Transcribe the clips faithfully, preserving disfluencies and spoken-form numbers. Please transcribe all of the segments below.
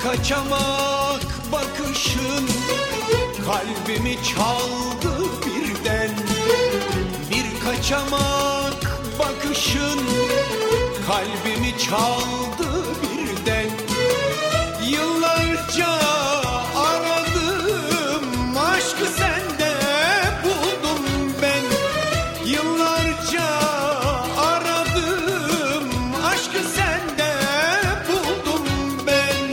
kaçamak bakışın kalbimi çaldı birden. Bir kaçamak bakışın kalbimi çaldı birden. Yıllarca aradım aşkı sende buldum ben. Yıllarca aradım aşkı sende buldum ben.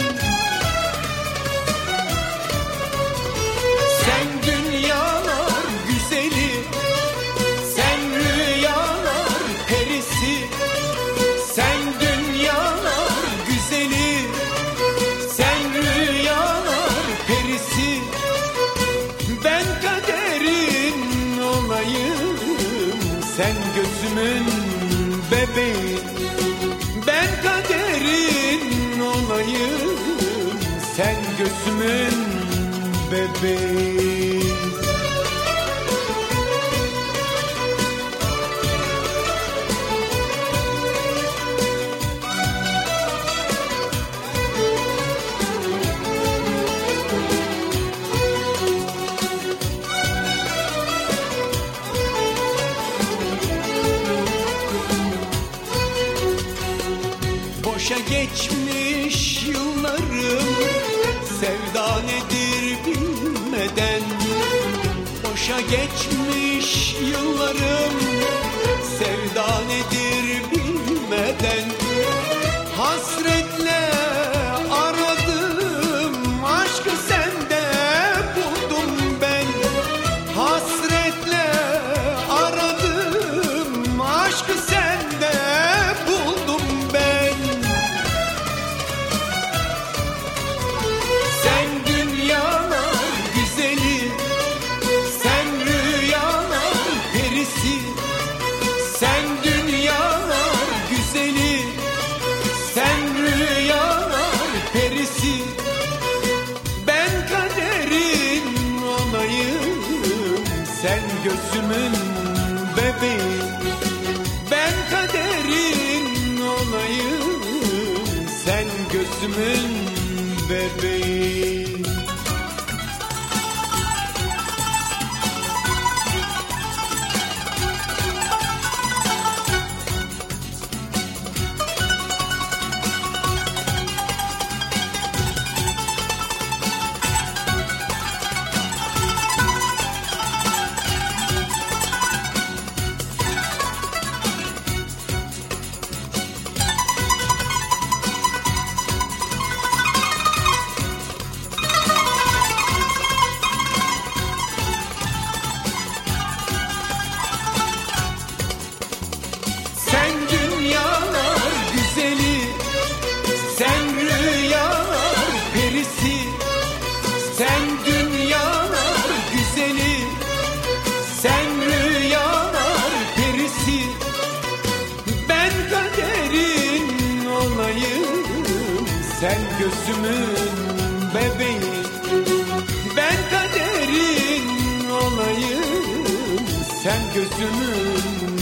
Sen dünyalar güzeli, sen rüyalar perisi. Sen dünyalar güzeli, sen rüyalar perisi. Ben kaderin olayım, sen gözümün bebeği. Ben kaderin olayım, sen gözümün bebeği. Boşa geçmiş yıllarım, sevda nedir bilmeden. Boşa geçmiş yıllarım, sevda nedir bilmeden. Hasretle aradım aşkı sende buldum ben. Hasretle aradım aşkı sende buldum ben. Sen dünyalar güzeli, sen rüyalar perisi. Sen dünyalar güzeli, sen rüyalar perisi. Ben kaderin olayım, sen gözümün bebeği. Ben kaderin olayım, sen gözümün bebeği. Sen dünyalar güzeli, sen rüyalar perisi. Sen dünyalar güzeli, sen rüyalar perisi. Ben kaderin olayım, sen gözümün bebeği. Ben kaderin olayım, sen gözümün